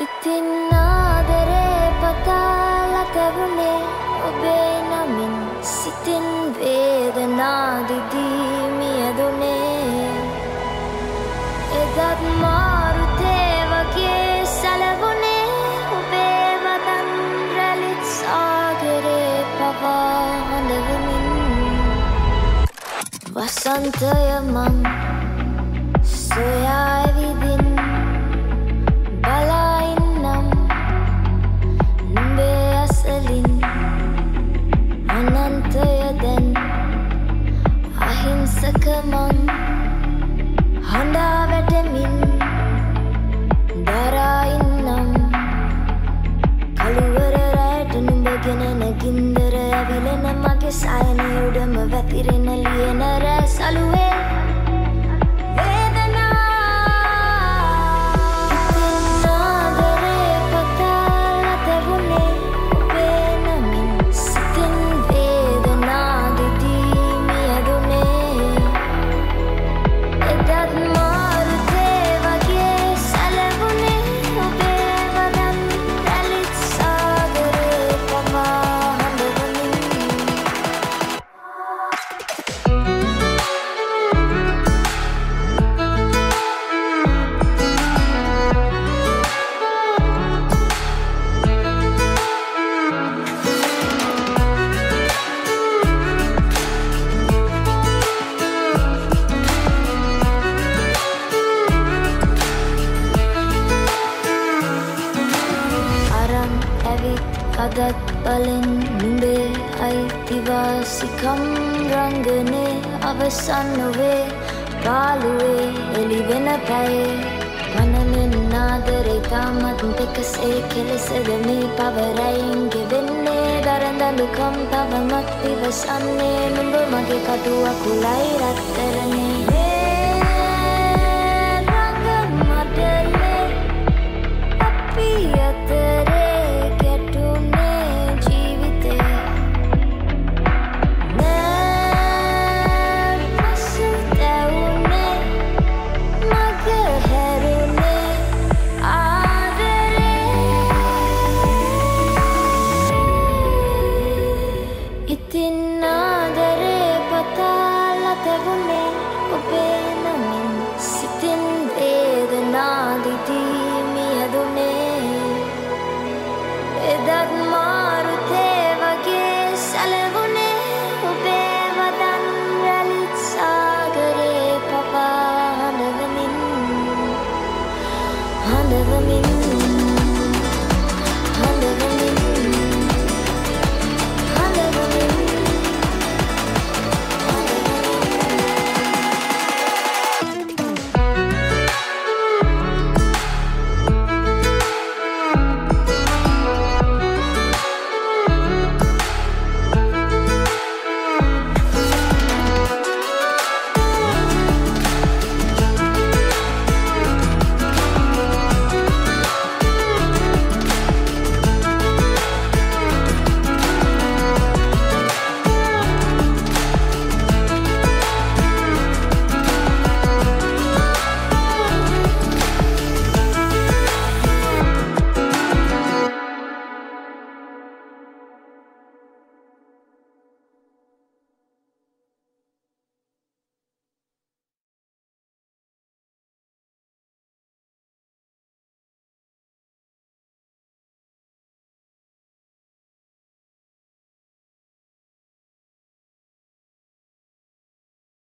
ඉතින් ආදරේ පතාලා තැවුනේ ඔබේ නමින් සිතින් වේදනා දිදී මියදුනේ එදත් මාරුතේ වගේ සැලවුනේ ඔබේ වදන් රැලිත් සාගරේ පවා හඬවමින් වසන්තය මං සොයා ඇවිදින් බලා ඉන්නම් නුඹේ අසලින් අනන්තය දැන් අහිංසක මං හඬා වැටෙමින් දරා ඉන්නම් කළුවර රැට නුඹ ගෙන නැගින්දර ඇවිලෙන මගේ සයනය උඩම වැතිරෙන ලියන රෑ සලුවේ අදත් බලෙන් නුඹේ අයිතිවාසිකම් රංගනේ අවසන් නොවේ පාළුවේ එළිවෙන පැයේ මනමෙන් ආදරේ තාමත් දෙකසේ කෙලෙසද මේ පවරයින් ගෙවෙන්නේ දරදඬුකම් තවමත් ඉවසන්නේ නුඹ මගේ කටු අකුලයි රත්තරනේ ඉතින් ආදරේ පතාලා තැවුනේ ඔබේ නමින් සිතින් වේදනා දිදී මියදුනේ එදත් මාරුතේ වගේ සැලවුනේ ඔබේ වදන් රැලිත් සාගරේ පවා හඬවමින්